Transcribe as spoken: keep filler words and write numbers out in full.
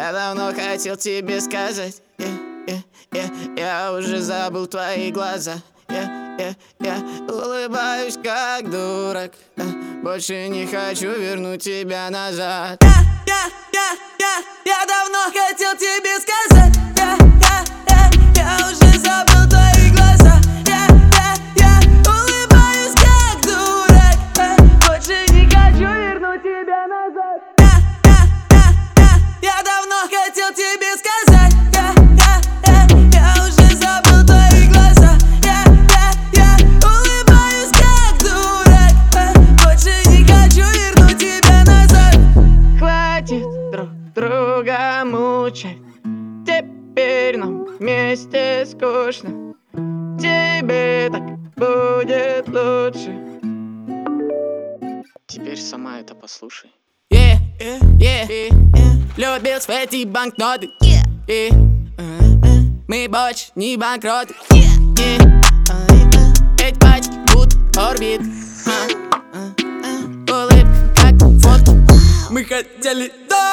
Я давно хотел тебе сказать, yeah, yeah, yeah. Я уже забыл твои глаза, yeah, yeah, yeah. Улыбаюсь как дурак, yeah. Больше не хочу вернуть тебя назад. Я, я, я, я, я давно хотел тебе сказать, yeah, yeah, yeah. Я уже забыл твои глаза, yeah, yeah, yeah. Улыбаюсь как дурак, yeah. Больше не хочу вернуть тебя назад. Я давно хотел тебе сказать, yeah, yeah, yeah. Я уже забыл твои глаза, yeah, yeah, yeah. Улыбаюсь как дурак, yeah. Больше не хочу вернуть тебя назад. Хватит друг друга мучать, теперь нам вместе скучно. Тебе так будет лучше. Теперь сама это послушай. Yeah, yeah, yeah, yeah. Любил эти банкноты, yeah, yeah. Uh, uh. Мы больше не банкроты, yeah, yeah. Uh, uh. Эти пачки будут орбит, uh, uh, uh. Улыбка как фото. Мы хотели до